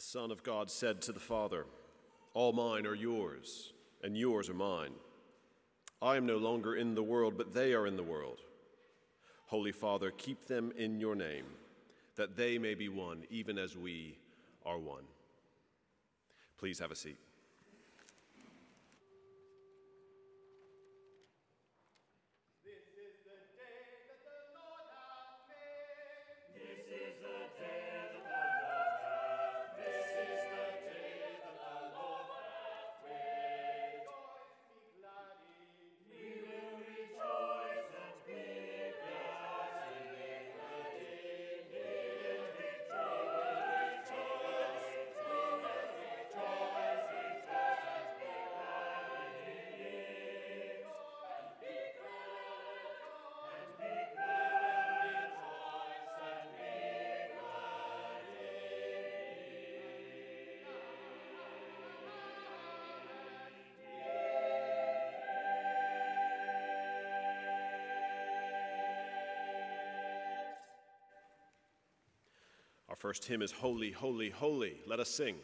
Son of God said to the Father, "All mine are yours, and yours are mine. I am no longer in the world, but they are in the world. Holy Father, keep them in your name, that they may be one, even as we are one." Please have a seat. Our first hymn is Holy, Holy, Holy. Let us sing.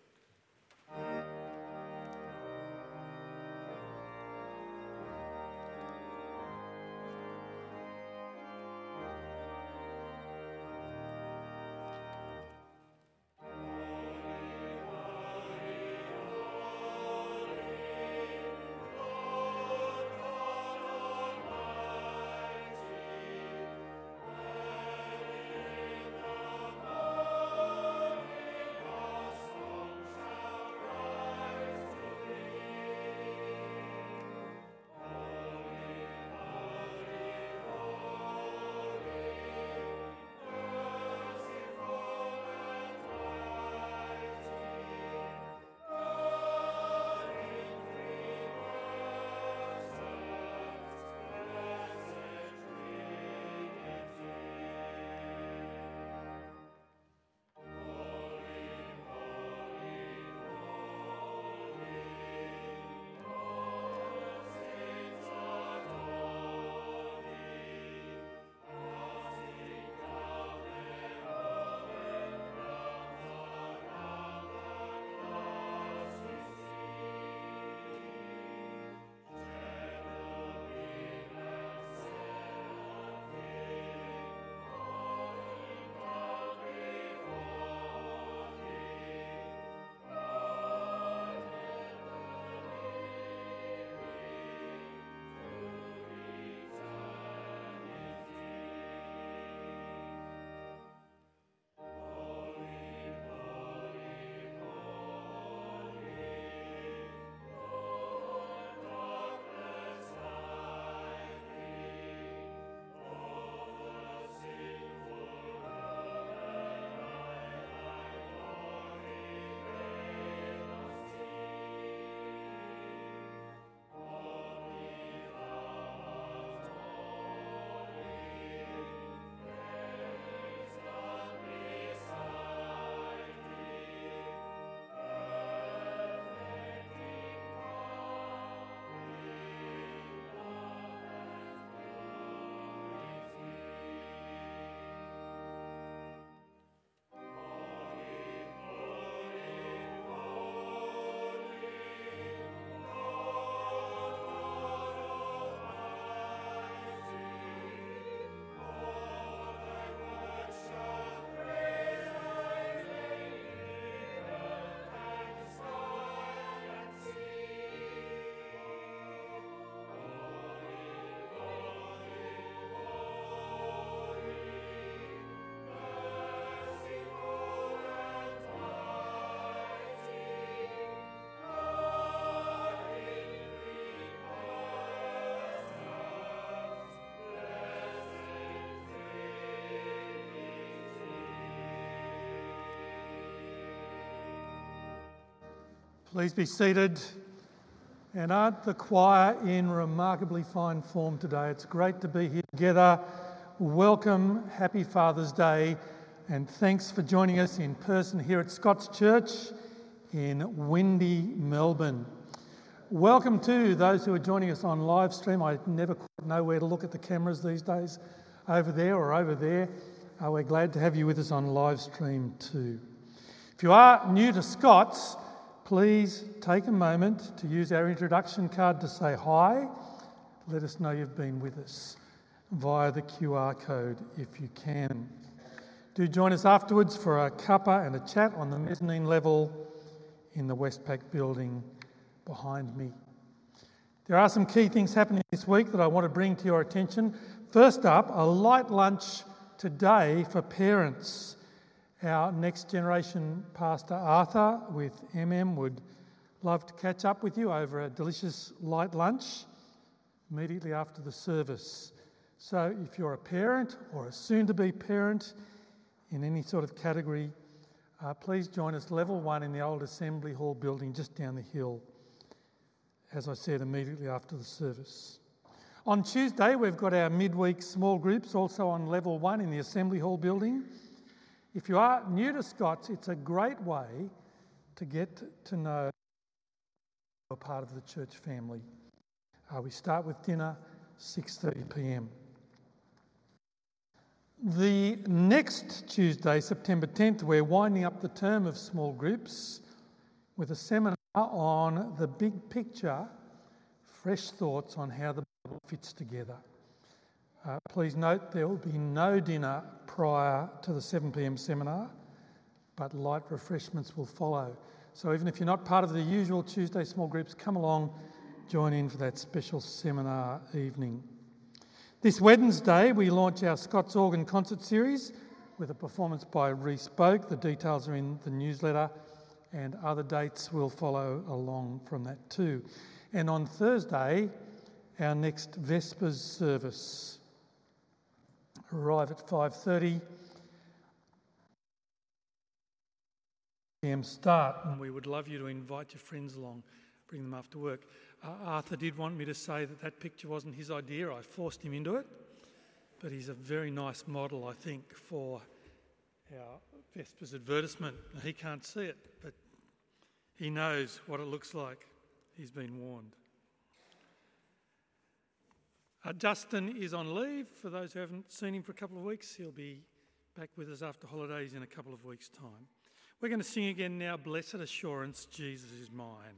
Please be seated. And aren't the choir in remarkably fine form today? It's great to be here together. Welcome, happy Father's Day, and thanks for joining us in person here at Scott's Church in windy Melbourne. Welcome to those who are joining us on live stream. I never quite know where to look at the cameras these days, over there or over there. We're glad to have you with us on live stream too. If you are new to Scots, please take a moment to use our introduction card to say hi. Let us know you've been with us via the QR code if you can. Do join us afterwards for a cuppa and a chat on the mezzanine level in the Westpac building behind me. There are some key things happening this week that I want to bring to your attention. First up, a light lunch today for parents. Our next generation pastor Arthur with would love to catch up with you over a delicious light lunch immediately after the service. So if you're a parent or a soon-to-be parent in any sort of category, please join us level 1 in the old Assembly Hall building just down the hill, as I said, immediately after the service. On Tuesday, we've got our midweek small groups also on level 1 in the Assembly Hall building. If you are new to Scots, it's a great way to get to know a part of the church family. We start with dinner, 6:30pm. The next Tuesday, September 10th, we're winding up the term of small groups with a seminar on the big picture, fresh thoughts on how the Bible fits together. Please note there will be no dinner prior to the 7pm seminar, but light refreshments will follow. So even if you're not part of the usual Tuesday small groups, come along, join in for that special seminar evening. This Wednesday, we launch our Scots Organ Concert Series with a performance by Rhys Boak. The details are in the newsletter, and other dates will follow along from that too. And on Thursday, our next Vespers service. Arrive at 5:30 p.m. start, and we would love you to invite your friends along, bring them after work. Arthur did want me to say that picture wasn't his idea. I forced him into it, but he's a very nice model, I think, for our Vespers advertisement. He can't see it, but he knows what it looks like. He's been warned. Justin is on leave. For those who haven't seen him for a couple of weeks, he'll be back with us after holidays in a couple of weeks' time. We're going to sing again now, Blessed Assurance, Jesus is Mine.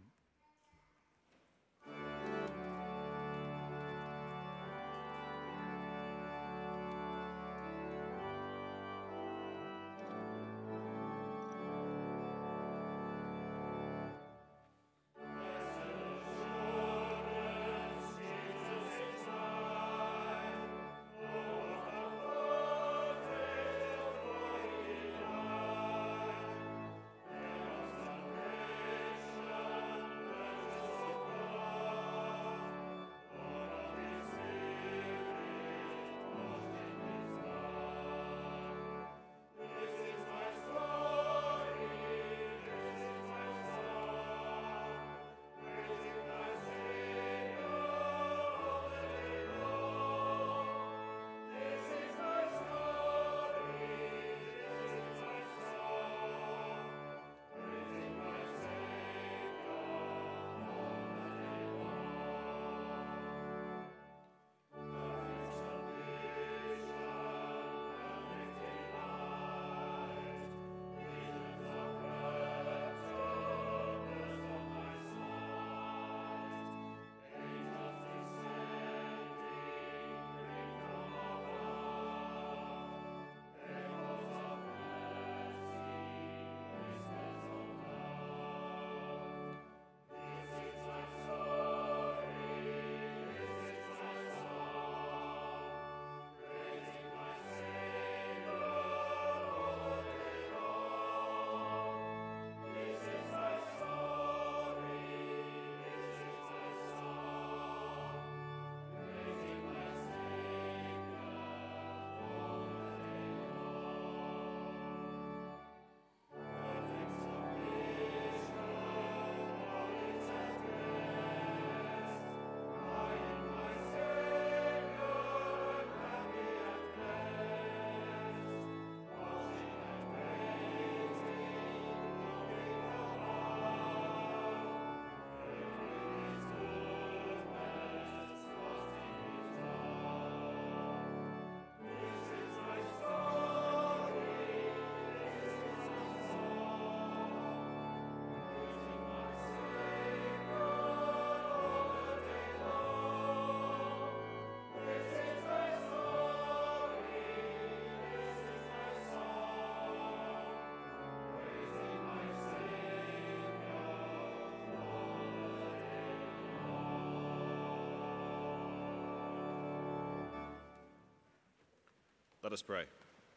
Let us pray.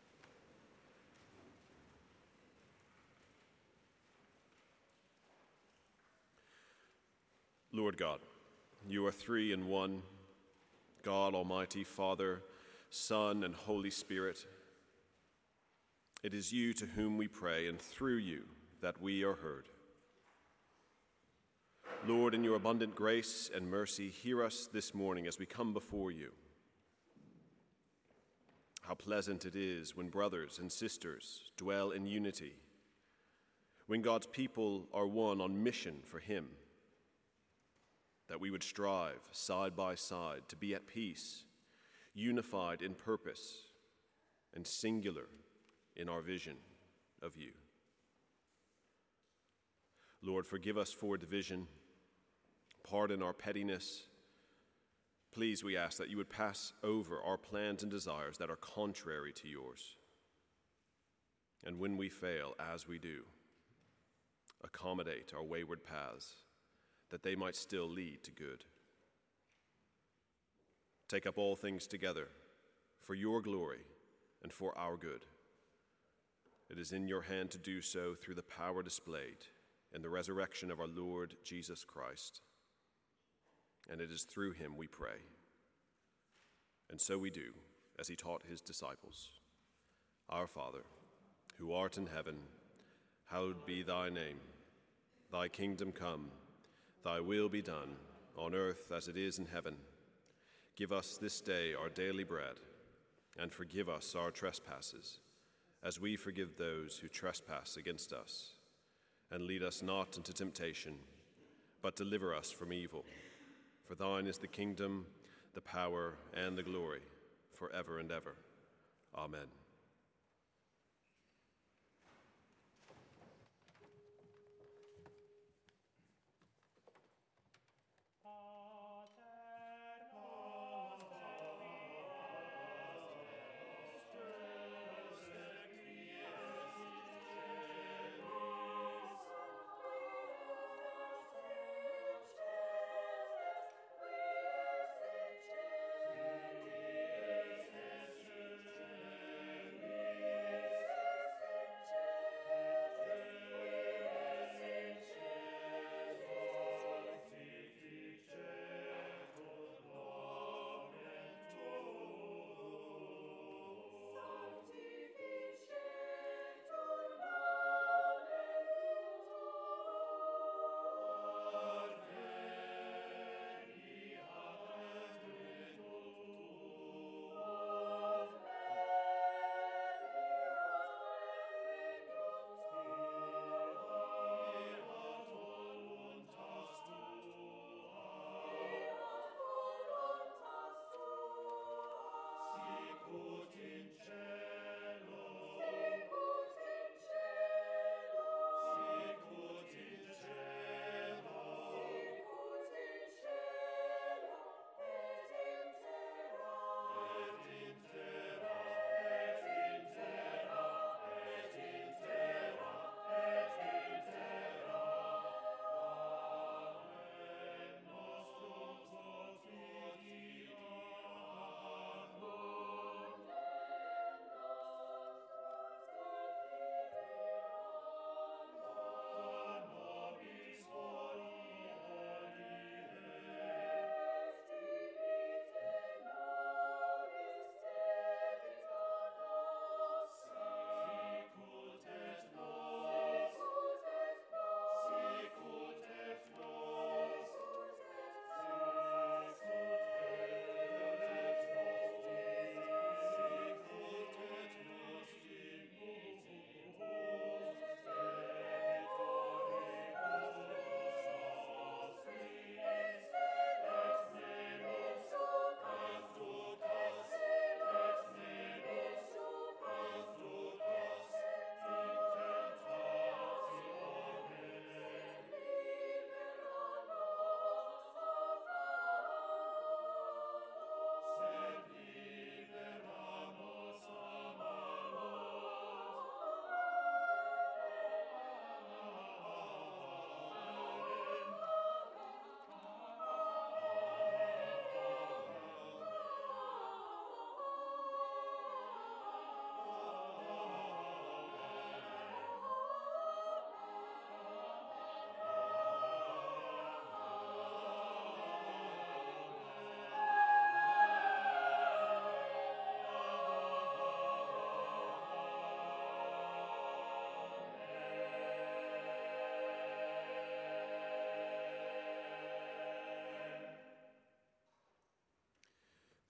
Lord God, you are three in one, God Almighty, Father, Son, and Holy Spirit. It is you to whom we pray, and through you that we are heard. Lord, in your abundant grace and mercy, hear us this morning as we come before you. How pleasant it is when brothers and sisters dwell in unity, when God's people are one on mission for him, that we would strive side by side to be at peace, unified in purpose, and singular in our vision of you. Lord, forgive us for division, pardon our pettiness. Please, we ask that you would pass over our plans and desires that are contrary to yours. And when we fail, as we do, accommodate our wayward paths, that they might still lead to good. Take up all things together for your glory and for our good. It is in your hand to do so through the power displayed in the resurrection of our Lord Jesus Christ. And it is through him we pray. And so we do, as he taught his disciples. Our Father, who art in heaven, hallowed be thy name. Thy kingdom come, thy will be done, on earth as it is in heaven. Give us this day our daily bread, and forgive us our trespasses, as we forgive those who trespass against us. And lead us not into temptation, but deliver us from evil. For thine is the kingdom, the power, and the glory, forever and ever. Amen.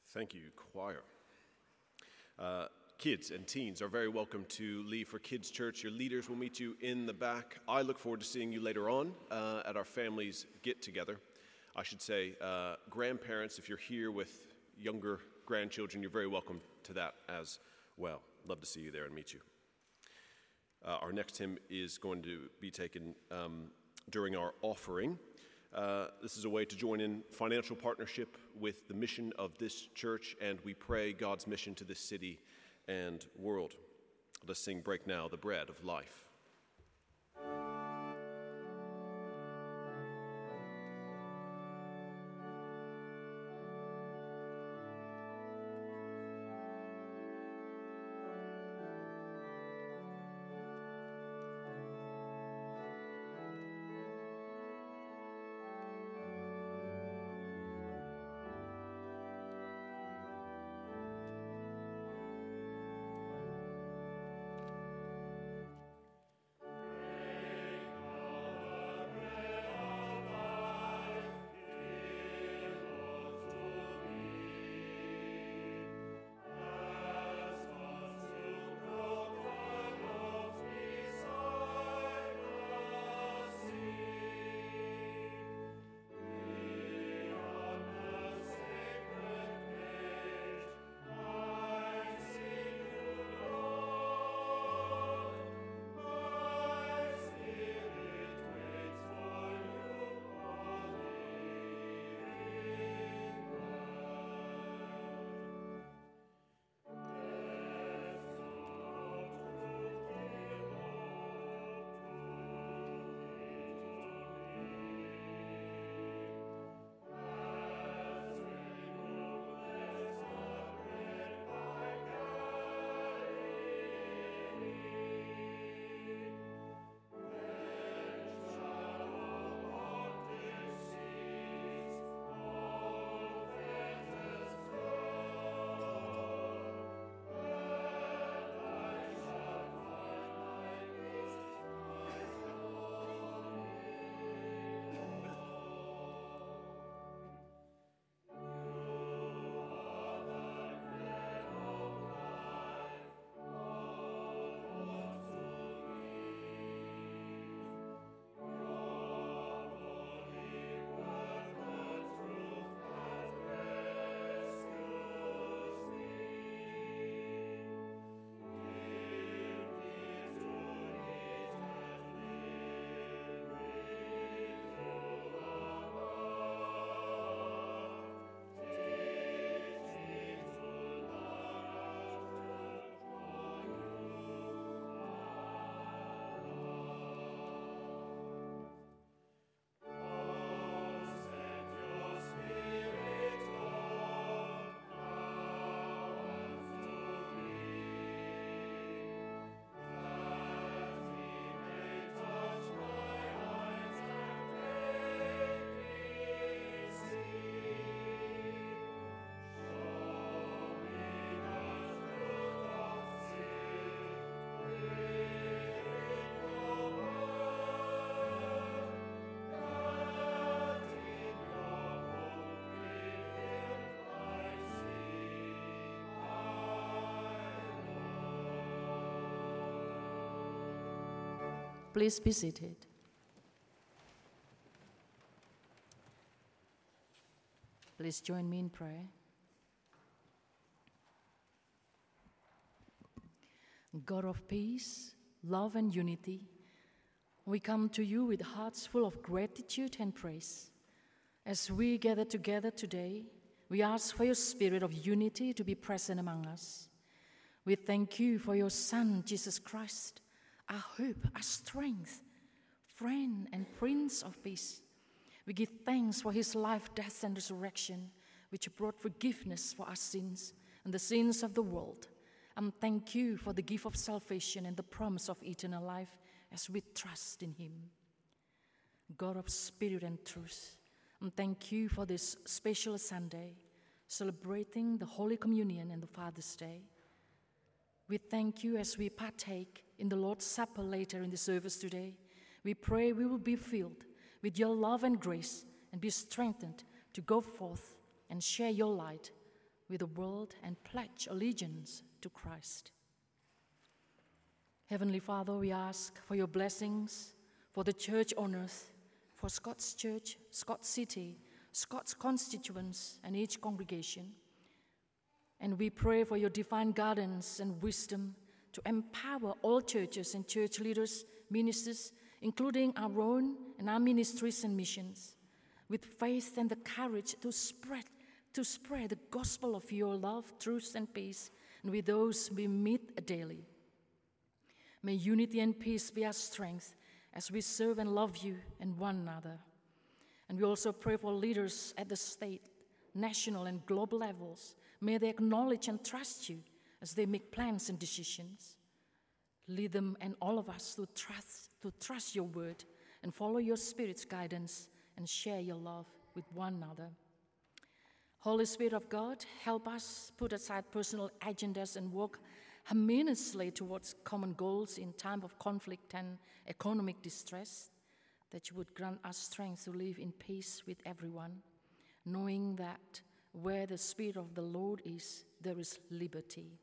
Thank you, choir. Kids and teens are very welcome to leave for Kids Church. Your leaders will meet you in the back. I look forward to seeing you later on at our families get-together. I should say, grandparents, if you're here with younger grandchildren, you're very welcome to that as well. Love to see you there and meet you. Our next hymn is going to be taken during our offering. This is a way to join in financial partnership with the mission of this church, and we pray God's mission to this city and world. Let's sing Break Now, the Bread of Life. Please be seated. Please join me in prayer. God of peace, love, and unity, we come to you with hearts full of gratitude and praise. As we gather together today, we ask for your spirit of unity to be present among us. We thank you for your Son, Jesus Christ, our hope, our strength, friend and Prince of Peace. We give thanks for his life, death, and resurrection, which brought forgiveness for our sins and the sins of the world. And thank you for the gift of salvation and the promise of eternal life as we trust in him. God of spirit and truth, and thank you for this special Sunday, celebrating the Holy Communion and the Father's Day. We thank you as we partake in the Lord's Supper later in the service today. We pray we will be filled with your love and grace and be strengthened to go forth and share your light with the world and pledge allegiance to Christ. Heavenly Father, we ask for your blessings for the church on earth, for Scots Church, Scots City, Scots constituents, and each congregation. And we pray for your divine guidance and wisdom to empower all churches and church leaders, ministers, including our own and our ministries and missions, with faith and the courage to spread the gospel of your love, truth, and peace, and with those we meet daily. May unity and peace be our strength as we serve and love you and one another. And we also pray for leaders at the state, national, and global levels. May they acknowledge and trust you as they make plans and decisions. Lead them and all of us to trust your word and follow your Spirit's guidance and share your love with one another. Holy Spirit of God, help us put aside personal agendas and work harmoniously towards common goals in time of conflict and economic distress, that you would grant us strength to live in peace with everyone, knowing that where the Spirit of the Lord is, there is liberty.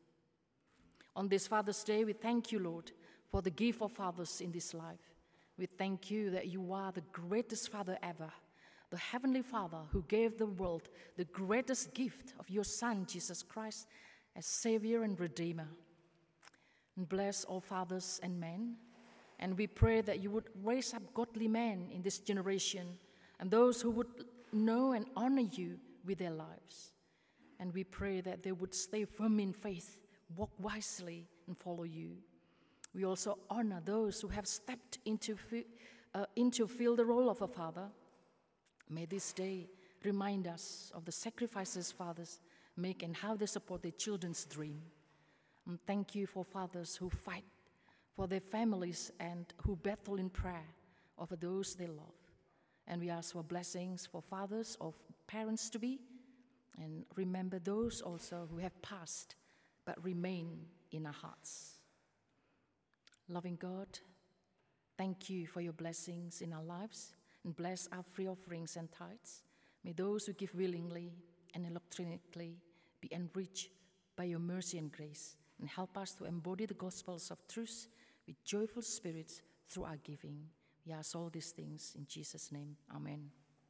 On this Father's Day, we thank you, Lord, for the gift of fathers in this life. We thank you that you are the greatest Father ever, the Heavenly Father who gave the world the greatest gift of your Son, Jesus Christ, as Savior and Redeemer. And bless all fathers and men, and we pray that you would raise up godly men in this generation and those who would know and honor you with their lives. And we pray that they would stay firm in faith, walk wisely, and follow you. We also honor those who have stepped into fill the role of a father. May this day remind us of the sacrifices fathers make and how they support their children's dream. And thank you for fathers who fight for their families and who battle in prayer over those they love. And we ask for blessings for fathers of parents-to-be, and remember those also who have passed but remain in our hearts. Loving God, thank you for your blessings in our lives, and bless our free offerings and tithes. May those who give willingly and electronically be enriched by your mercy and grace, and help us to embody the gospels of truth with joyful spirits through our giving. We ask all these things in Jesus' name. Amen.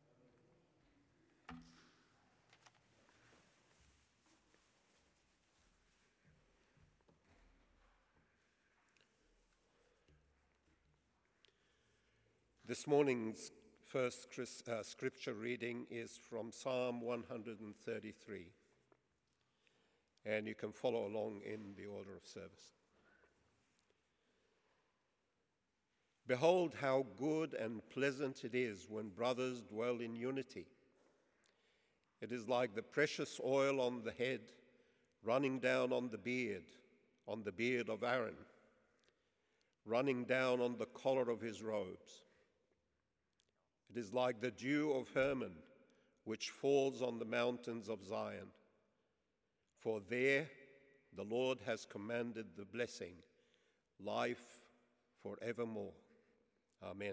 This morning's first scripture reading is from Psalm 133, and you can follow along in the order of service. Behold how good and pleasant it is when brothers dwell in unity. It is like the precious oil on the head, running down on the beard of Aaron, running down on the collar of his robes. It is like the dew of Hermon, which falls on the mountains of Zion. For there the Lord has commanded the blessing, life forevermore. Amen.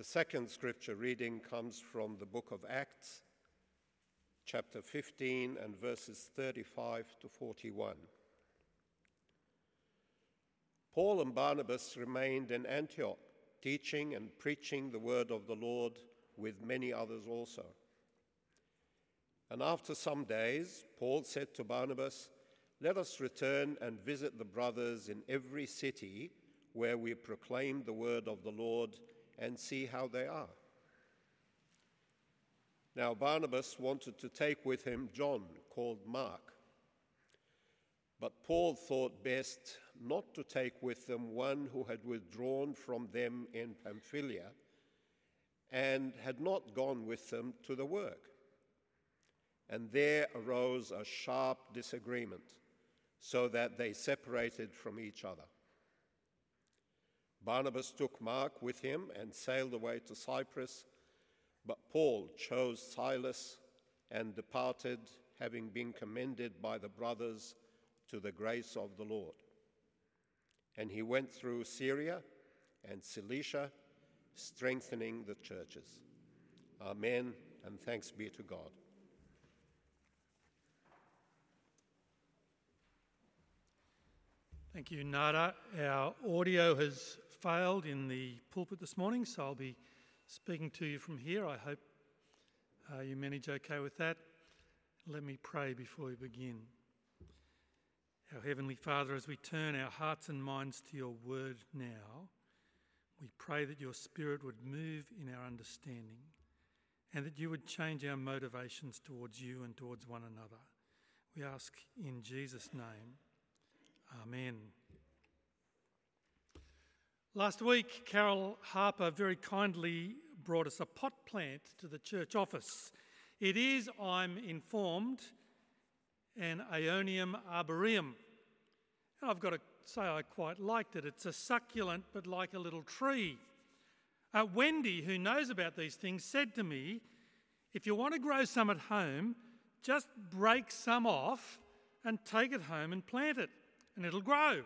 second scripture reading comes from the book of Acts, chapter 15 and verses 35 to 41. Paul and Barnabas remained in Antioch, teaching and preaching the word of the Lord with many others also. And after some days, Paul said to Barnabas, "Let us return and visit the brothers in every city where we proclaim the word of the Lord and see how they are." Now Barnabas wanted to take with him John, called Mark. But Paul thought best not to take with them one who had withdrawn from them in Pamphylia and had not gone with them to the work. And there arose a sharp disagreement, so that they separated from each other. Barnabas took Mark with him and sailed away to Cyprus, but Paul chose Silas and departed, having been commended by the brothers to the grace of the Lord. And he went through Syria and Cilicia, strengthening the churches. Amen, and thanks be to God. Thank you, Nada. Our audio has failed in the pulpit this morning, so I'll be speaking to you from here. I hope you manage okay with that. Let me pray before we begin. Our Heavenly Father, as we turn our hearts and minds to your word now, we pray that your Spirit would move in our understanding and that you would change our motivations towards you and towards one another. We ask in Jesus' name. Amen. Last week, Carol Harper very kindly brought us a pot plant to the church office. It is, I'm informed, an Aeonium arboreum. And I've got to say I quite liked it. It's a succulent but like a little tree. Wendy, who knows about these things, said to me, if you want to grow some at home, just break some off and take it home and plant it, and it'll grow.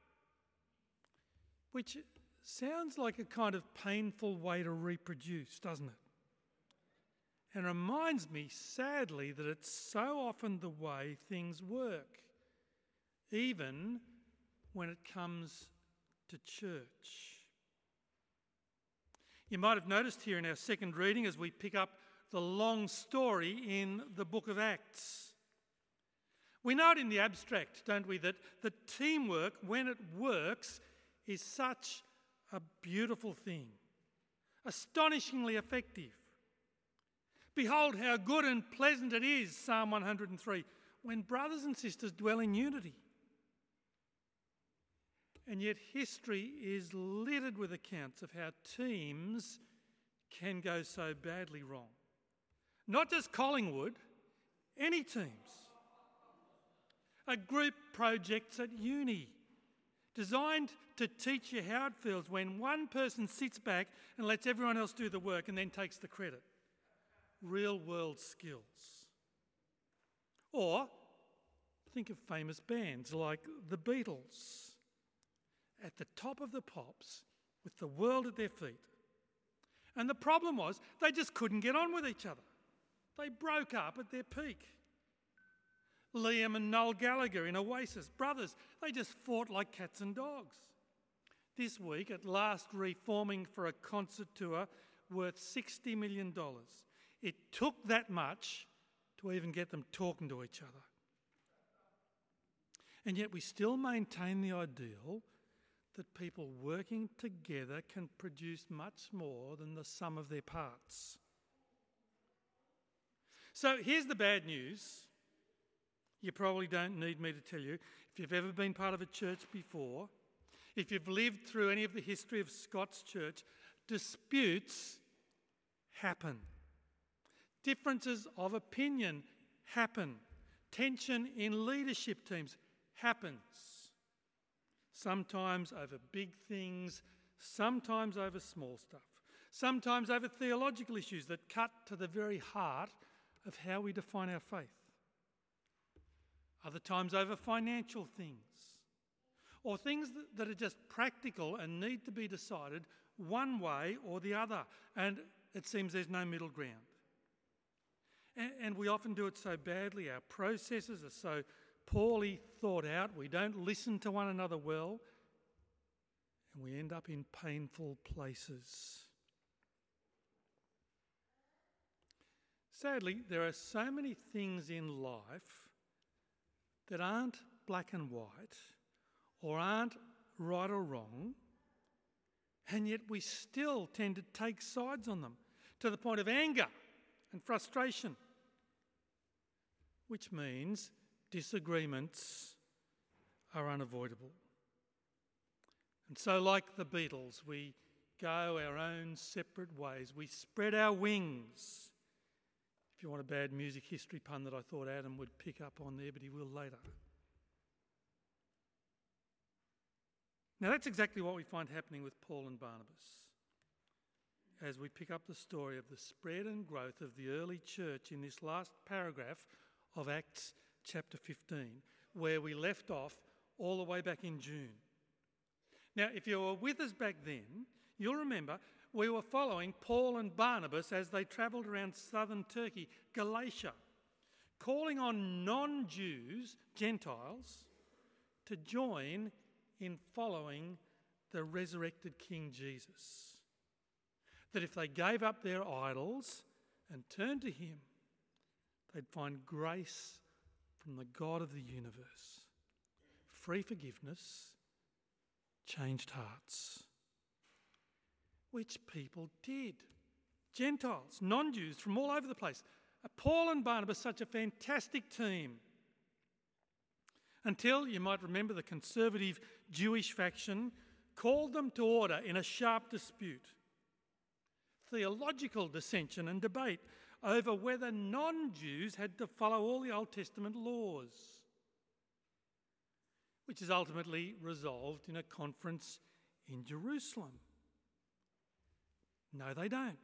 Which sounds like a kind of painful way to reproduce, doesn't it? And reminds me, sadly, that it's so often the way things work, even when it comes to church. You might have noticed here in our second reading as we pick up the long story in the book of Acts. We know it in the abstract, don't we, that teamwork, when it works, is such a beautiful thing, astonishingly effective. Behold how good and pleasant it is, Psalm 103, when brothers and sisters dwell in unity. And yet history is littered with accounts of how teams can go so badly wrong. Not just Collingwood, any teams. A group projects at uni, designed to teach you how it feels when one person sits back and lets everyone else do the work and then takes the credit. Real world skills. Or think of famous bands like the Beatles, at the top of the pops with the world at their feet. And the problem was they just couldn't get on with each other. They broke up at their peak. Liam and Noel Gallagher in Oasis, brothers, they just fought like cats and dogs. This week, at last reforming for a concert tour worth $60 million. It took that much to even get them talking to each other. And yet we still maintain the ideal that people working together can produce much more than the sum of their parts. So here's the bad news. You probably don't need me to tell you. If you've ever been part of a church before, if you've lived through any of the history of Scott's church, disputes happen. Differences of opinion happen. Tension in leadership teams happens. Sometimes over big things, sometimes over small stuff. Sometimes over theological issues that cut to the very heart of how we define our faith. Other times over financial things. or things that are just practical and need to be decided one way or the other, and it seems there's no middle ground. And we often do it so badly. Our processes are so poorly thought out. We don't listen to one another well, and we end up in painful places. Sadly, there are so many things in life that aren't black and white or aren't right or wrong, and yet we still tend to take sides on them to the point of anger and frustration, which means disagreements are unavoidable. And so, like the Beatles, we go our own separate ways. We spread our wings. If you want a bad music history pun that I thought Adam would pick up on there, but he will later. Now, that's exactly what we find happening with Paul and Barnabas as we pick up the story of the spread and growth of the early church in this last paragraph of Acts chapter 15, where we left off all the way back in June. Now, if you were with us back then, you'll remember we were following Paul and Barnabas as they travelled around southern Turkey, Galatia, calling on non-Jews, Gentiles, to join in following the resurrected King Jesus. That if they gave up their idols and turned to him, they'd find grace from the God of the universe, free forgiveness, changed hearts. Which people did. Gentiles, non-Jews from all over the place. Paul and Barnabas, such a fantastic team. Until, you might remember, the conservative Jewish faction called them to order in a sharp dispute. Theological dissension and debate over whether non-Jews had to follow all the Old Testament laws, which is ultimately resolved in a conference in Jerusalem. No, they don't.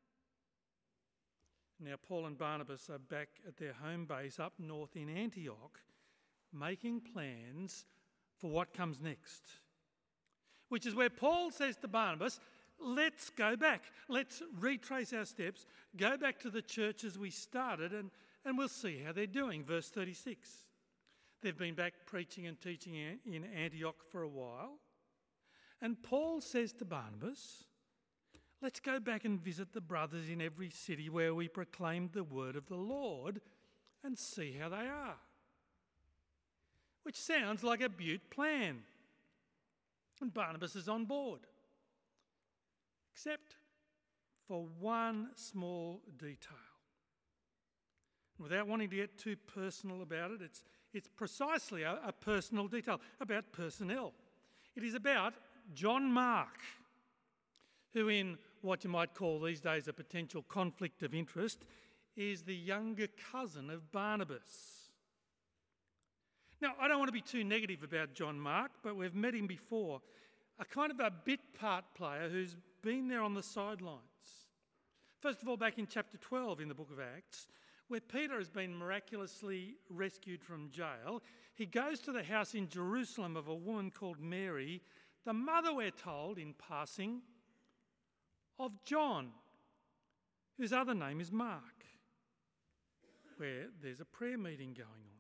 Now, Paul and Barnabas are back at their home base up north in Antioch, making plans for what comes next, which is where Paul says to Barnabas, let's go back. Let's retrace our steps, go back to the churches we started, and we'll see how they're doing. Verse 36. They've been back preaching and teaching in Antioch for a while. And Paul says to Barnabas, let's go back and visit the brothers in every city where we proclaimed the word of the Lord and see how they are. Which sounds like a beaut plan. And Barnabas is on board. Except for one small detail. Without wanting to get too personal about it, it's precisely a personal detail about personnel. It is about John Mark, who in what you might call these days a potential conflict of interest, is the younger cousin of Barnabas. Now, I don't want to be too negative about John Mark, but we've met him before. A kind of a bit part player who's been there on the sidelines. First of all, back in chapter 12 in the book of Acts, where Peter has been miraculously rescued from jail, he goes to the house in Jerusalem of a woman called Mary, the mother, we're told in passing, of John, whose other name is Mark, where there's a prayer meeting going on.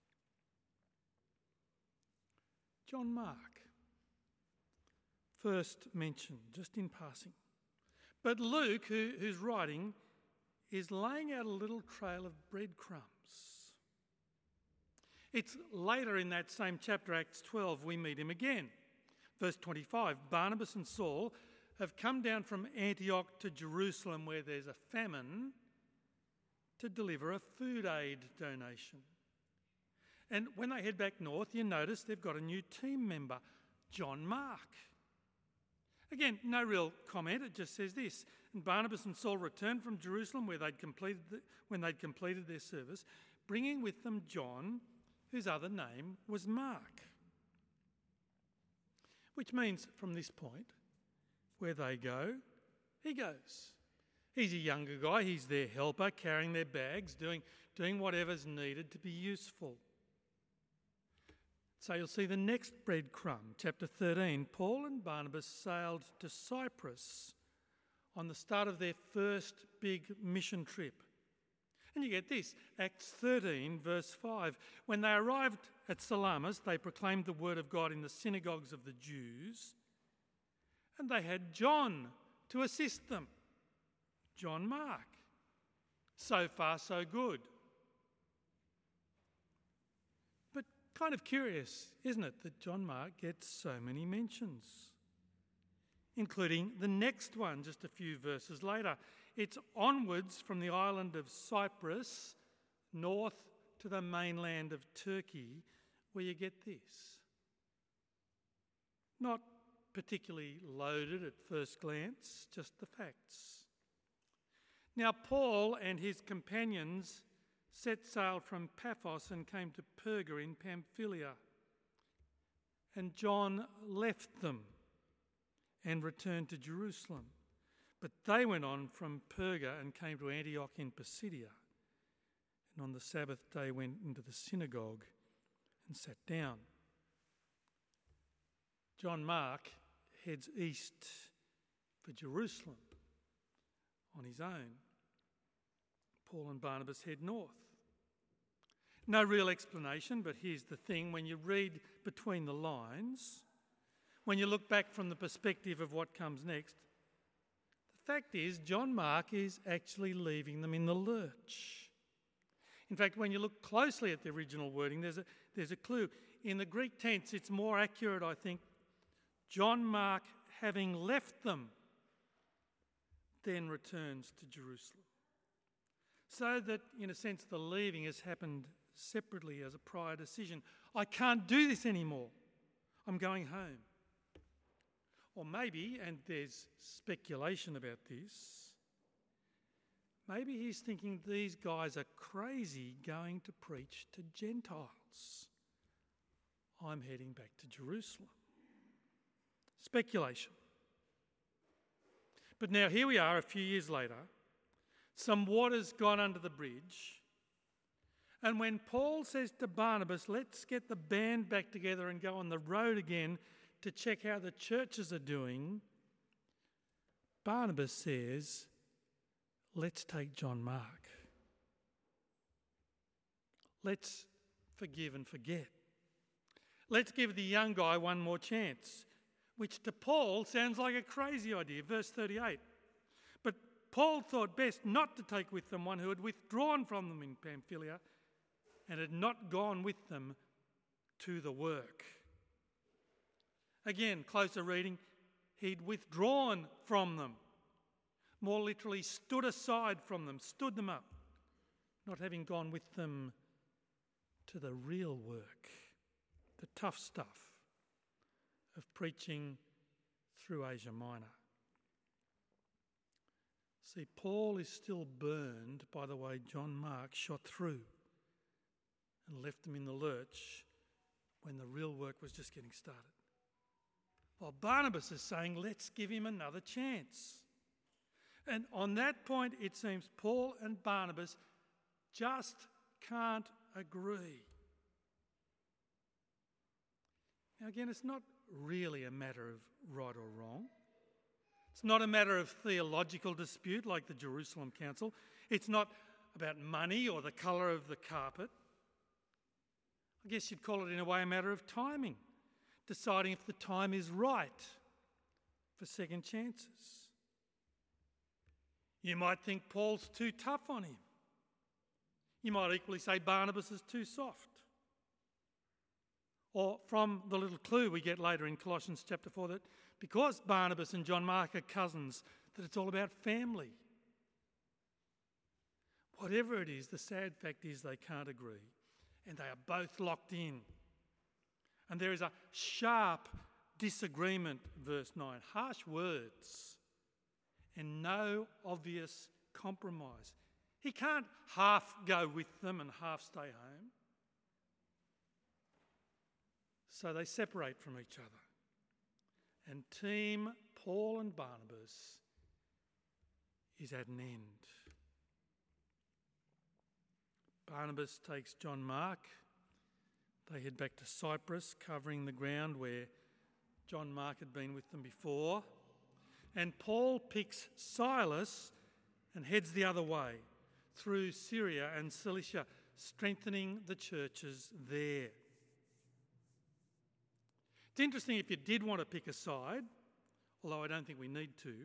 John Mark, first mentioned, just in passing. But Luke, who's writing, is laying out a little trail of breadcrumbs. It's later in that same chapter, Acts 12, we meet him again. Verse 25, Barnabas and Saul have come down from Antioch to Jerusalem where there's a famine to deliver a food aid donation. And when they head back north, you notice they've got a new team member, John Mark. Again, no real comment, it just says this. And Barnabas and Saul returned from Jerusalem when they'd completed their service, bringing with them John, whose other name was Mark. Which means from this point, where they go, he goes. He's a younger guy, he's their helper, carrying their bags, doing whatever's needed to be useful. So you'll see the next breadcrumb, chapter 13. Paul and Barnabas sailed to Cyprus on the start of their first big mission trip. And you get this, Acts 13, verse 5. When they arrived at Salamis, they proclaimed the word of God in the synagogues of the Jews, and they had John to assist them. John Mark. So far, so good. But kind of curious, isn't it, that John Mark gets so many mentions, including the next one just a few verses later. It's onwards from the island of Cyprus north to the mainland of Turkey where you get this. Not particularly loaded at first glance, just the facts. Now Paul and his companions set sail from Paphos and came to Perga in Pamphylia. And John left them and returned to Jerusalem. But they went on from Perga and came to Antioch in Pisidia. And on the Sabbath day went into the synagogue and sat down. John Mark heads east for Jerusalem on his own. Paul and Barnabas head north. No real explanation, but here's the thing. When you read between the lines, when you look back from the perspective of what comes next, the fact is John Mark is actually leaving them in the lurch. In fact, when you look closely at the original wording, there's a clue. In the Greek tense, it's more accurate, I think. John Mark, having left them, then returns to Jerusalem. So that, in a sense, the leaving has happened separately as a prior decision. I can't do this anymore. I'm going home. Or maybe, and there's speculation about this, maybe he's thinking these guys are crazy going to preach to Gentiles. I'm heading back to Jerusalem. Speculation. But now here we are a few years later. Some water's gone under the bridge. And when Paul says to Barnabas, let's get the band back together and go on the road again to check how the churches are doing, Barnabas says, let's take John Mark. Let's forgive and forget. Let's give the young guy one more chance, which to Paul sounds like a crazy idea. Verse 38. But Paul thought best not to take with them one who had withdrawn from them in Pamphylia and had not gone with them to the work. Again, closer reading, he'd withdrawn from them. More literally, stood aside from them, stood them up, not having gone with them to the real work, the tough stuff of preaching through Asia Minor. See, Paul is still burned by the way John Mark shot through and left them in the lurch when the real work was just getting started. While Barnabas is saying, let's give him another chance. And on that point, it seems Paul and Barnabas just can't agree. Now again, it's not really a matter of right or wrong. It's not a matter of theological dispute like the Jerusalem Council. It's not about money or the colour of the carpet. I guess you'd call it in a way a matter of timing, deciding if the time is right for second chances. You might think Paul's too tough on him. You might equally say Barnabas is too soft. Or from the little clue we get later in Colossians chapter 4 that because Barnabas and John Mark are cousins, that it's all about family. Whatever it is, the sad fact is they can't agree and they are both locked in. And there is a sharp disagreement, verse 9, harsh words and no obvious compromise. He can't half go with them and half stay home. So they separate from each other. And team Paul and Barnabas is at an end. Barnabas takes John Mark, They head back to Cyprus, covering the ground where John Mark had been with them before. And Paul picks Silas and heads the other way through Syria and Cilicia, strengthening the churches there. It's interesting if you did want to pick a side, although I don't think we need to.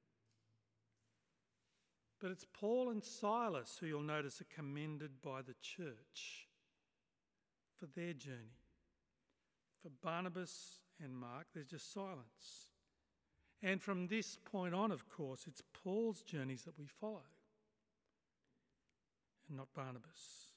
But it's Paul and Silas who you'll notice are commended by the church for their journey. For Barnabas and Mark, there's just silence. And from this point on, of course, it's Paul's journeys that we follow, and not Barnabas.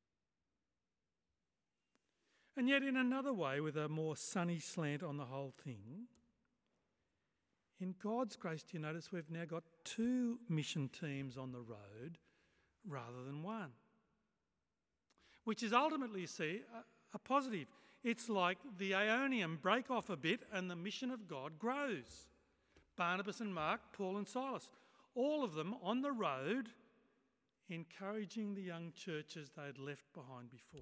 And yet in another way, with a more sunny slant on the whole thing, in God's grace, do you notice we've now got 2 mission teams on the road rather than one? Which is ultimately, you see, a positive. It's like the Ionium break off a bit and the mission of God grows. Barnabas and Mark, Paul and Silas, all of them on the road, encouraging the young churches they had left behind before.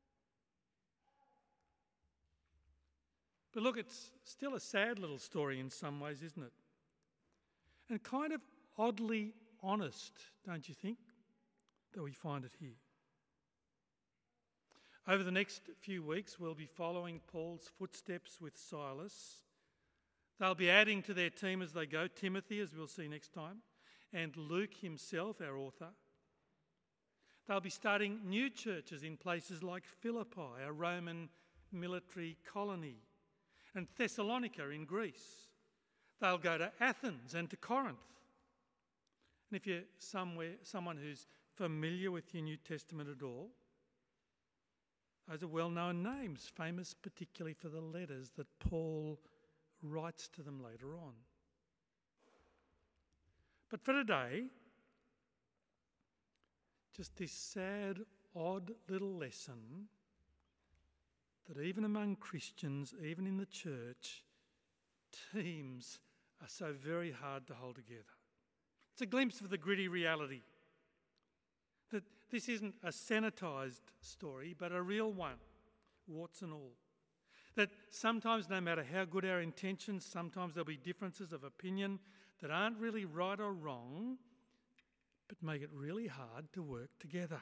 But look, it's still a sad little story in some ways, isn't it? And kind of oddly honest, don't you think, that we find it here. Over the next few weeks, we'll be following Paul's footsteps with Silas. They'll be adding to their team as they go, Timothy, as we'll see next time, and Luke himself, our author. They'll be starting new churches in places like Philippi, a Roman military colony, and Thessalonica in Greece. They'll go to Athens and to Corinth. And if you're someone who's familiar with your New Testament at all, those are well-known names, famous particularly for the letters that Paul writes to them later on. But for today, just this sad, odd little lesson that even among Christians, even in the church, teams are so very hard to hold together. It's a glimpse of the gritty reality that this isn't a sanitised story, but a real one, warts and all. That sometimes, no matter how good our intentions, sometimes there'll be differences of opinion that aren't really right or wrong, but make it really hard to work together.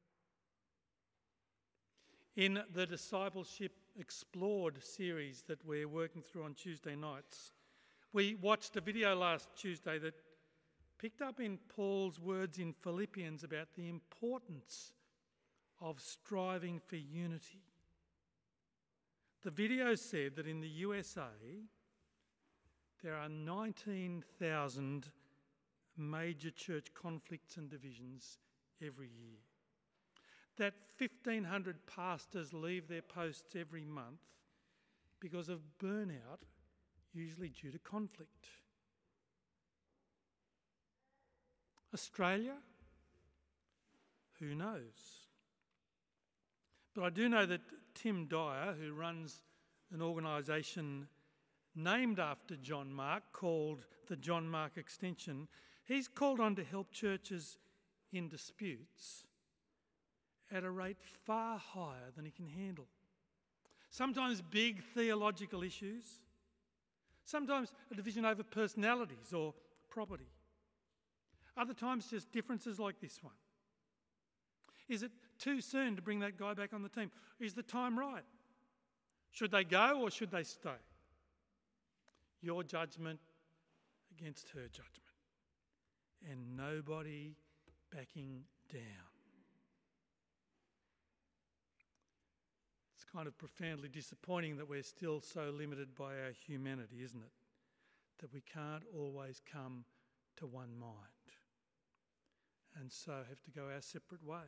In the Discipleship Explored series that we're working through on Tuesday nights, we watched a video last Tuesday that picked up in Paul's words in Philippians about the importance of striving for unity. The video said that in the USA, there are 19,000 major church conflicts and divisions every year. That 1,500 pastors leave their posts every month because of burnout, usually due to conflict. Australia? Who knows? But I do know that Tim Dyer, who runs an organisation named after John Mark called the John Mark Extension, he's called on to help churches in disputes at a rate far higher than he can handle. Sometimes big theological issues, sometimes a division over personalities or property. Other times just differences like this one. Is it too soon to bring that guy back on the team? Is the time right? Should they go or should they stay? Your judgment against her judgment. And nobody backing down. It's kind of profoundly disappointing that we're still so limited by our humanity, isn't it? That we can't always come to one mind. And so have to go our separate ways.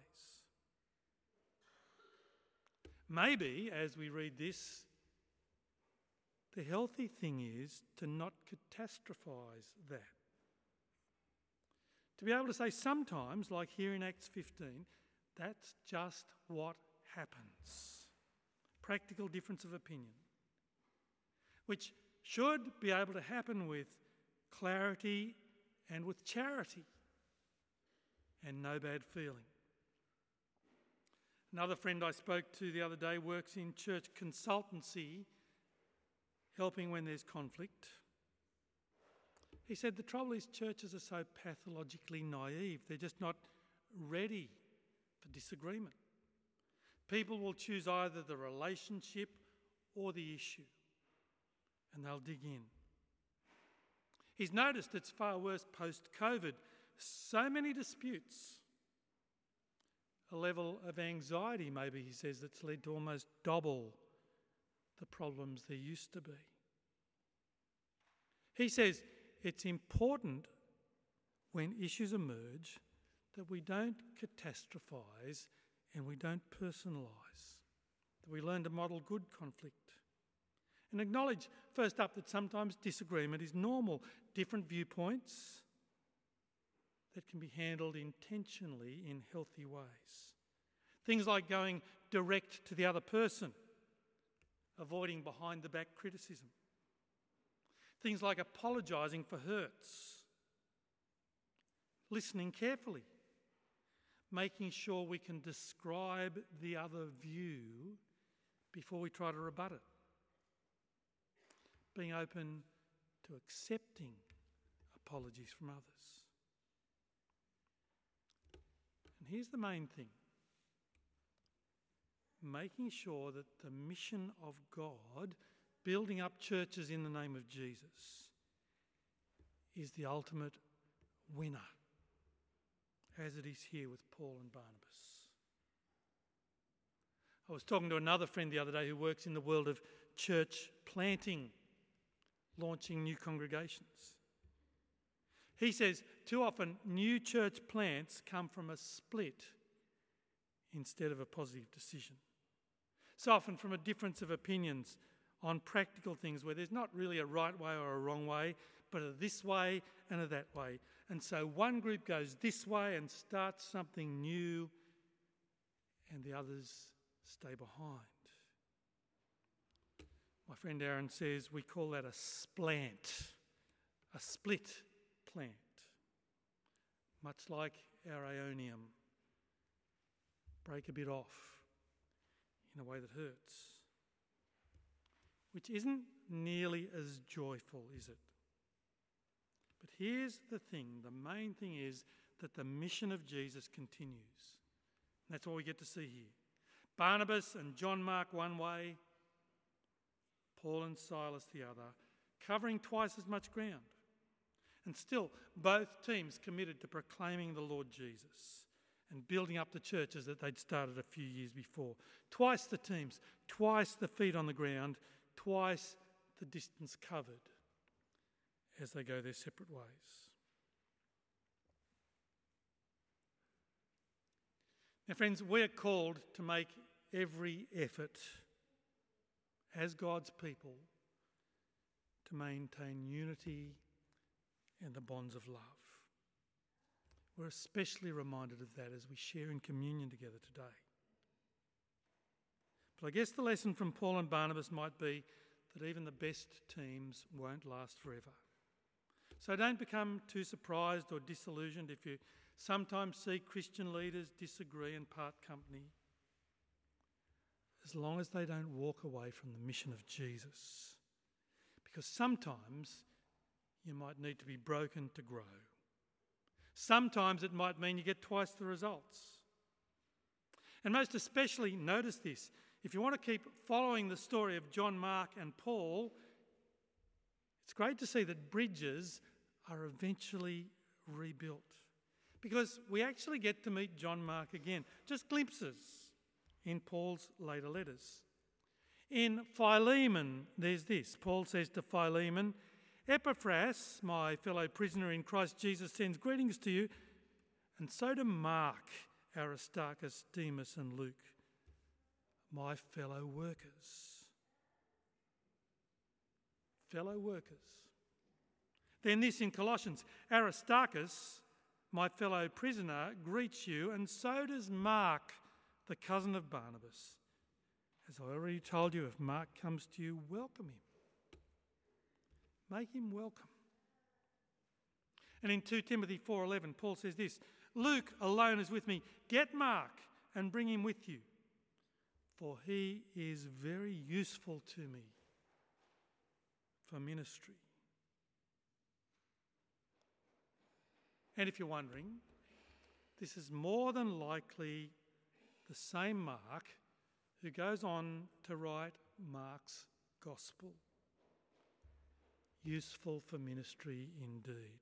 Maybe, as we read this, the healthy thing is to not catastrophise that. To be able to say sometimes, like here in Acts 15, that's just what happens. Practical difference of opinion, which should be able to happen with clarity and with charity and no bad feeling. Another friend I spoke to the other day works in church consultancy, helping when there's conflict. He said the trouble is churches are so pathologically naive. They're just not ready for disagreement. People will choose either the relationship or the issue, and they'll dig in. He's noticed it's far worse post-COVID. So many disputes. A level of anxiety, maybe, he says, that's led to almost double the problems there used to be. He says it's important when issues emerge that we don't catastrophise and we don't personalise, that we learn to model good conflict. And acknowledge, first up, that sometimes disagreement is normal. Different viewpoints that can be handled intentionally in healthy ways. Things like going direct to the other person, avoiding behind-the-back criticism. Things like apologising for hurts, listening carefully, making sure we can describe the other view before we try to rebut it. Being open to accepting apologies from others. And here's the main thing. Making sure that the mission of God, building up churches in the name of Jesus, is the ultimate winner, as it is here with Paul and Barnabas. I was talking to another friend the other day who works in the world of church planting, launching new congregations. He says too often new church plants come from a split instead of a positive decision. So often from a difference of opinions on practical things where there's not really a right way or a wrong way, but a this way and a that way. And so one group goes this way and starts something new, and the others stay behind. My friend Aaron says we call that a splant, a split plant, much like our Ionium. Break a bit off in a way that hurts, which isn't nearly as joyful, is it? But here's the thing, the main thing is that the mission of Jesus continues. And that's what we get to see here. Barnabas and John Mark one way, Paul and Silas the other, covering twice as much ground. And still, both teams committed to proclaiming the Lord Jesus and building up the churches that they'd started a few years before. Twice the teams, twice the feet on the ground, twice the distance covered as they go their separate ways. Now, friends, we're called to make every effort as God's people to maintain unity and the bonds of love. We're especially reminded of that as we share in communion together today. But I guess the lesson from Paul and Barnabas might be that even the best teams won't last forever. So don't become too surprised or disillusioned if you sometimes see Christian leaders disagree and part company, as long as they don't walk away from the mission of Jesus. Because sometimes you might need to be broken to grow. Sometimes it might mean you get twice the results. And most especially, notice this, if you want to keep following the story of John Mark and Paul, it's great to see that bridges are eventually rebuilt. Because we actually get to meet John Mark again, just glimpses in Paul's later letters. In Philemon, there's this. Paul says to Philemon, Epaphras, my fellow prisoner in Christ Jesus, sends greetings to you, and so do Mark, Aristarchus, Demas and Luke, my fellow workers. Fellow workers. Then this in Colossians, Aristarchus, my fellow prisoner, greets you, and so does Mark, the cousin of Barnabas. As I already told you, if Mark comes to you, welcome him. Make him welcome. And in 2 Timothy 4:11, Paul says this, Luke alone is with me. Get Mark and bring him with you. for he is very useful to me for ministry. And if you're wondering, this is more than likely the same Mark who goes on to write Mark's Gospel. Useful for ministry indeed.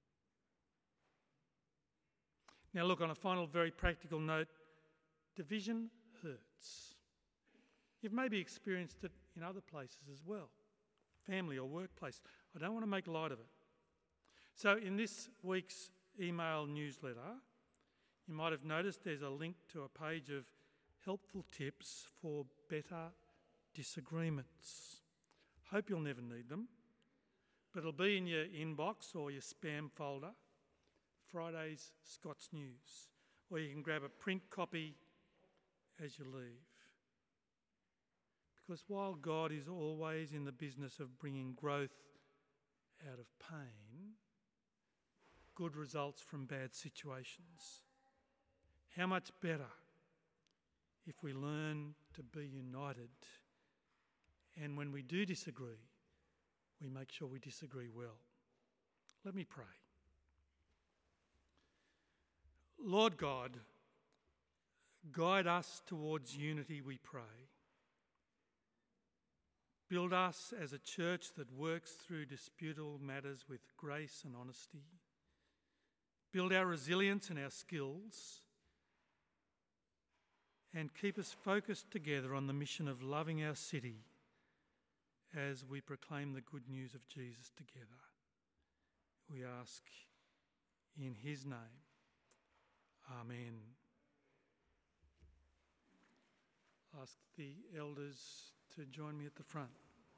Now look, on a final very practical note, division hurts. You've maybe experienced it in other places as well, family or workplace. I don't want to make light of it. So in this week's email newsletter, you might have noticed there's a link to a page of helpful tips for better disagreements. Hope you'll never need them, but it'll be in your inbox or your spam folder, Friday's Scots News, or you can grab a print copy as you leave. Because while God is always in the business of bringing growth out of pain, good results from bad situations, how much better if we learn to be united, and when we do disagree, we make sure we disagree well. Let me pray. Lord God, guide us towards unity, we pray. Build us as a church that works through disputable matters with grace and honesty. Build our resilience and our skills, and keep us focused together on the mission of loving our city as we proclaim the good news of Jesus together. We ask in his name. Amen. I'll ask the elders to join me at the front.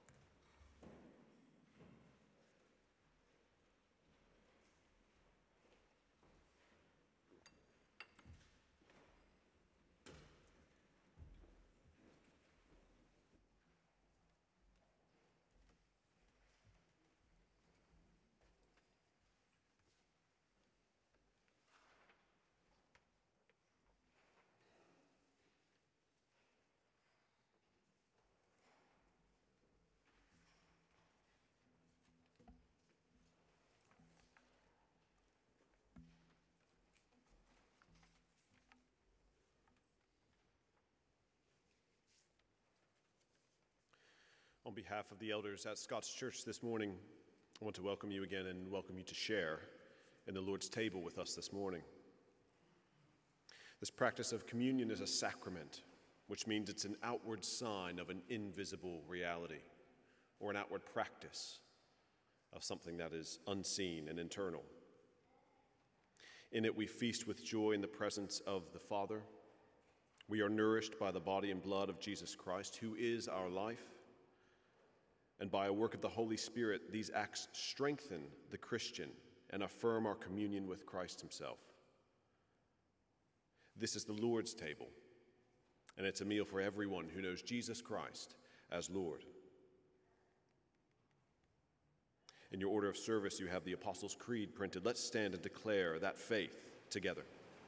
On behalf of the elders at Scots Church this morning, I want to welcome you again and welcome you to share in the Lord's table with us this morning. This practice of communion is a sacrament, which means it's an outward sign of an invisible reality, or an outward practice of something that is unseen and internal. In it, we feast with joy in the presence of the Father. We are nourished by the body and blood of Jesus Christ, who is our life. And by a work of the Holy Spirit, these acts strengthen the Christian and affirm our communion with Christ himself. This is the Lord's table, and it's a meal for everyone who knows Jesus Christ as Lord. In your order of service, you have the Apostles' Creed printed. Let's stand and declare that faith together.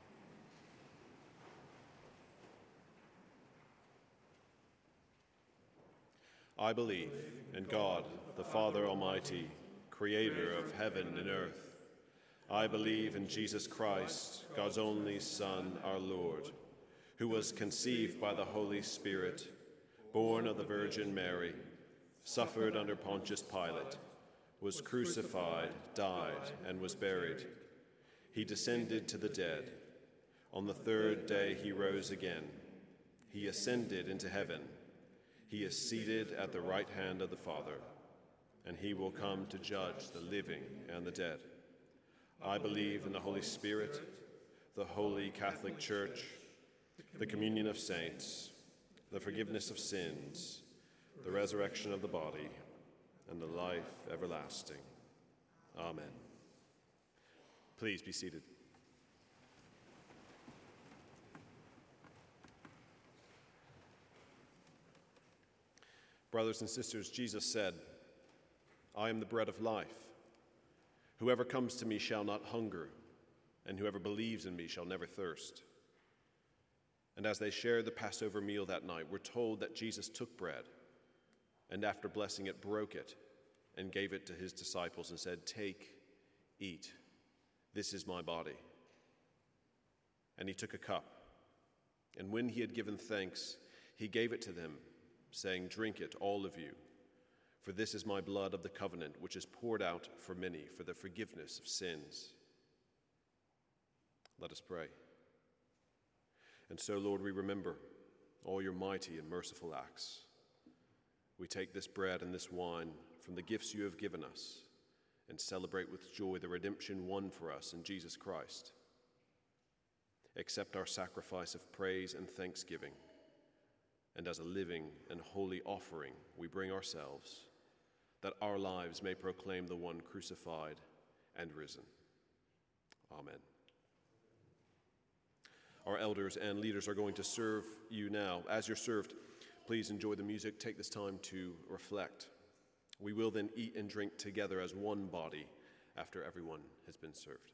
I believe in God, the Father Almighty, creator of heaven and earth. I believe in Jesus Christ, God's only Son, our Lord, who was conceived by the Holy Spirit, born of the Virgin Mary, suffered under Pontius Pilate, was crucified, died, and was buried. He descended to the dead. On the third day he rose again. He ascended into heaven. He is seated at the right hand of the Father, and he will come to judge the living and the dead. I believe in the Holy Spirit, the Holy Catholic Church, the communion of saints, the forgiveness of sins, the resurrection of the body, and the life everlasting. Amen. Please be seated. Brothers and sisters, Jesus said, I am the bread of life. Whoever comes to me shall not hunger, and whoever believes in me shall never thirst. And as they shared the Passover meal that night, we're told that Jesus took bread and after blessing it, broke it and gave it to his disciples and said, "Take, eat, this is my body." And he took a cup, and when he had given thanks, he gave it to them, saying, "Drink it, all of you, for this is my blood of the covenant, which is poured out for many for the forgiveness of sins." Let us pray. And so, Lord, we remember all your mighty and merciful acts. We take this bread and this wine from the gifts you have given us and celebrate with joy the redemption won for us in Jesus Christ. Accept our sacrifice of praise and thanksgiving, and as a living and holy offering we bring ourselves, that our lives may proclaim the one crucified and risen. Amen. Our elders and leaders are going to serve you now. As you're served, please enjoy the music. Take this time to reflect. We will then eat and drink together as one body after everyone has been served.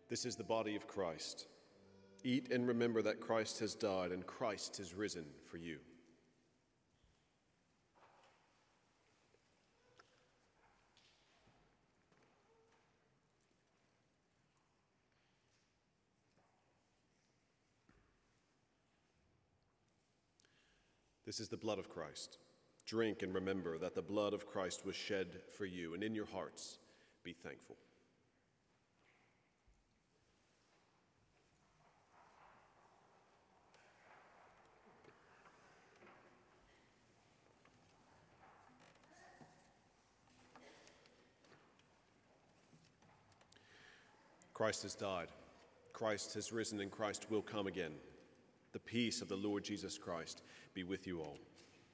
This is the body of Christ. Eat and remember that Christ has died and Christ is risen for you. This is the blood of Christ. Drink and remember that the blood of Christ was shed for you, and in your hearts be thankful. Christ has died, Christ has risen, and Christ will come again. The peace of the Lord Jesus Christ be with you all.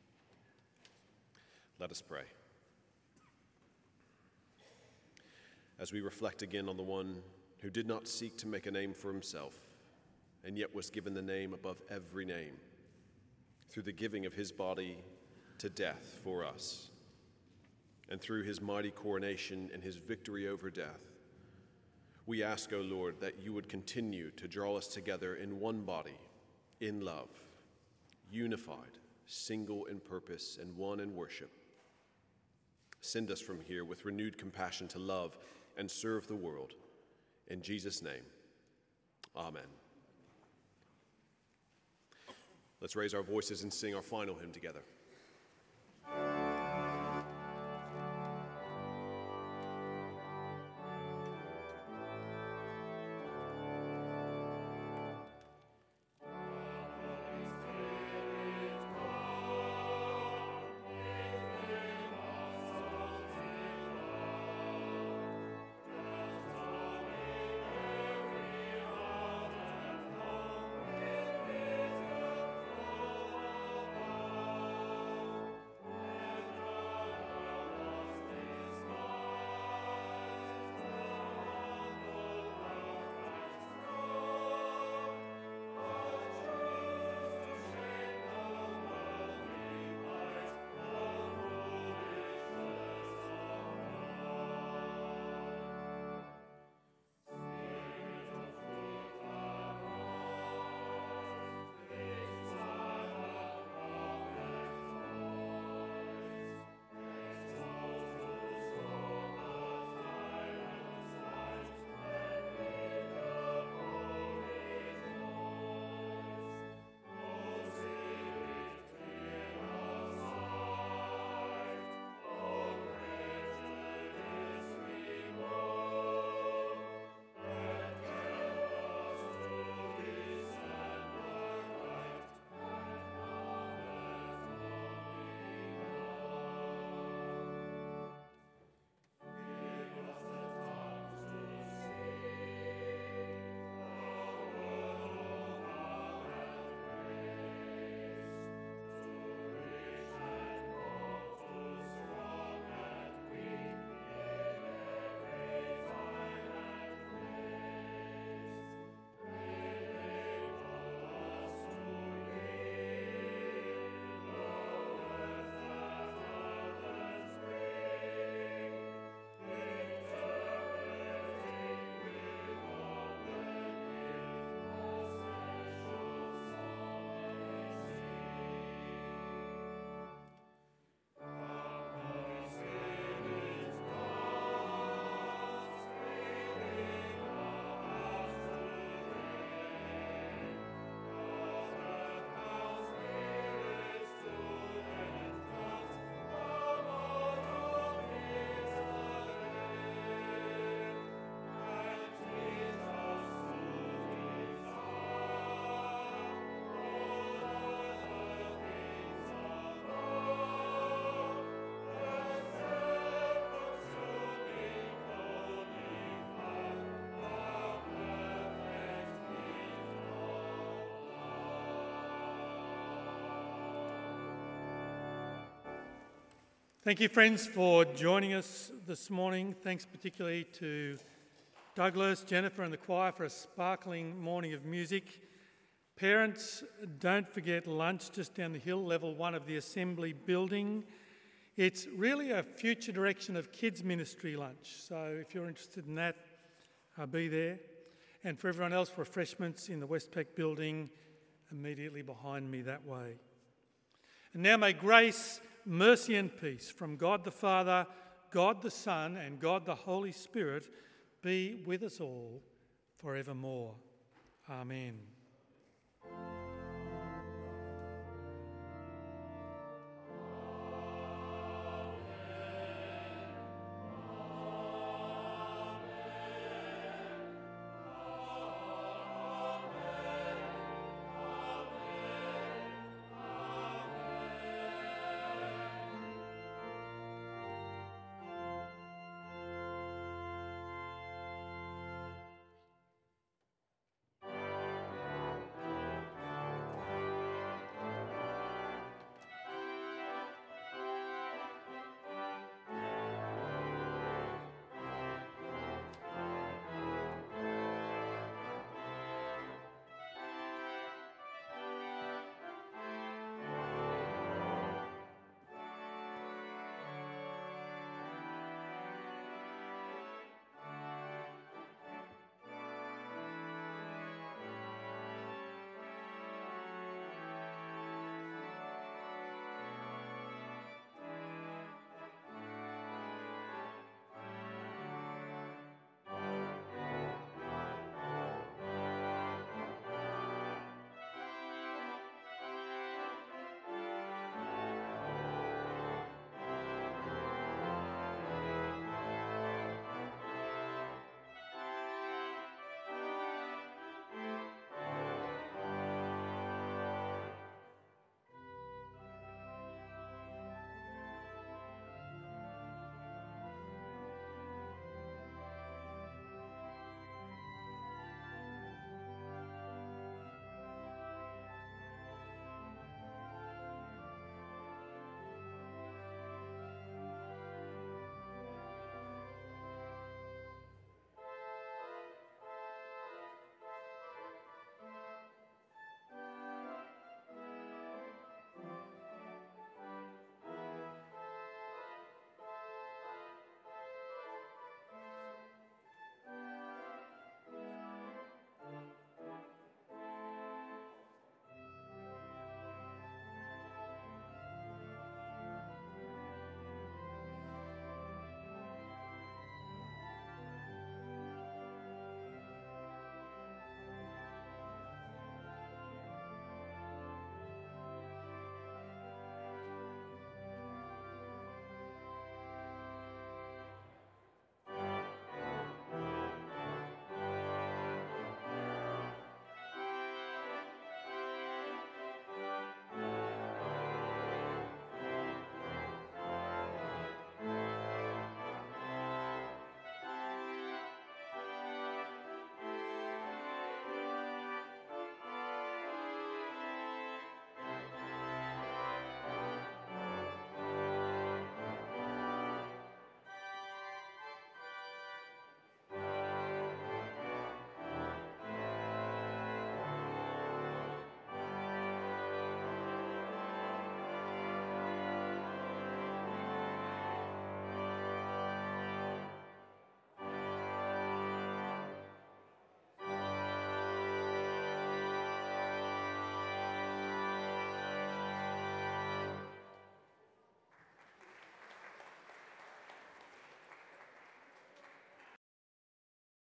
Let us pray. As we reflect again on the one who did not seek to make a name for himself, and yet was given the name above every name, through the giving of his body to death for us, and through his mighty coronation and his victory over death, we ask, O Lord, that you would continue to draw us together in one body, in love, unified, single in purpose, and one in worship. Send us from here with renewed compassion to love and serve the world. In Jesus' name, amen. Let's raise our voices and sing our final hymn together. Thank you, friends, for joining us this morning. Thanks particularly to Douglas, Jennifer and the choir for a sparkling morning of music. Parents, don't forget lunch just down the hill, level 1 of the Assembly building. It's really a future direction of kids ministry lunch, so if you're interested in that, be there. And for everyone else, refreshments in the Westpac building immediately behind me that way. And now may grace, mercy and peace from God the Father, God the Son and God the Holy Spirit be with us all forevermore. Amen.